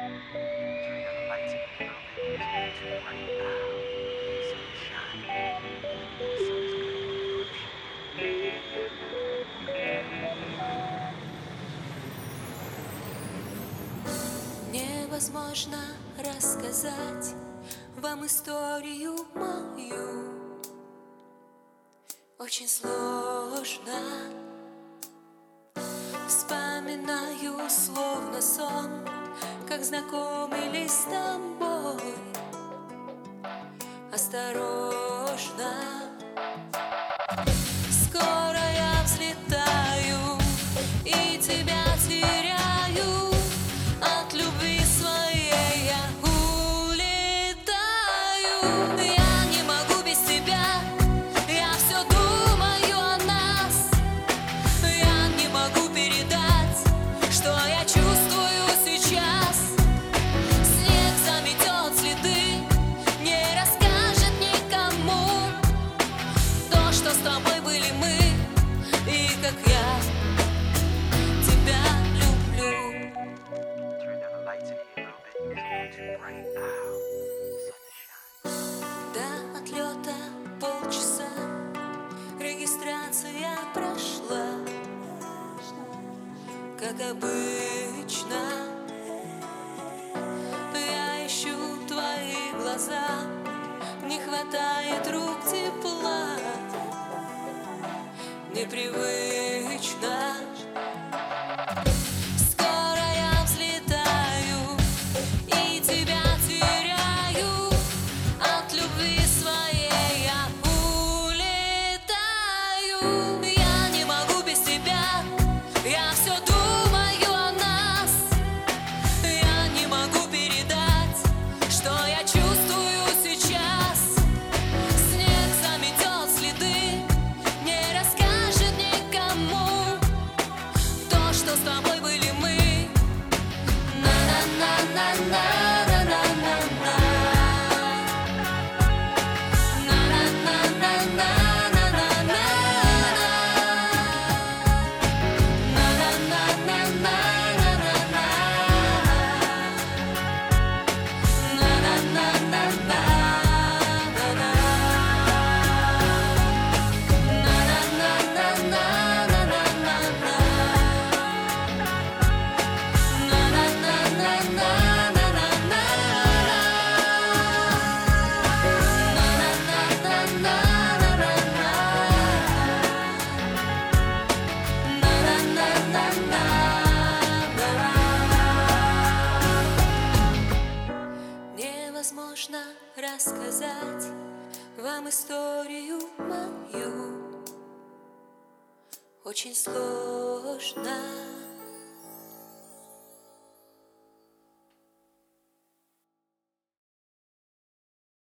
Turn down the lights a little bit. It's a little too bright out. The sun is shining. The sun is cutting through the Невозможно рассказать вам историю мою. Очень сложно. Вспоминаю словно сон, как знакомый лист с тобой. Осторожно. Скоро я взлетаю и тебя теряю. От любви своей я улетаю. Я не могу без тебя. Я все думаю о нас. Я не могу передать, что я чувствую сейчас. Снег заметет следы, не расскажет никому то, что с тобой были мы, и как я тебя люблю. Turn down the lights in here a little bit. It's a little too bright out. The sun is shining. До отлета полчаса, регистрация прошла. Как обычно, я ищу твои глаза. Не хватает рук тепла. Непривычно. Скоро я взлетаю и тебя теряю. От любви своей я улетаю. Я не могу без тебя. Я все думаю о нас. Я не могу передать, что я чувствую сейчас. Снег заметет следы, не расскажет никому то, что с тобой были мы. На-на-на-на-на-на-на-на. Невозможно рассказать вам историю мою. Очень сложно.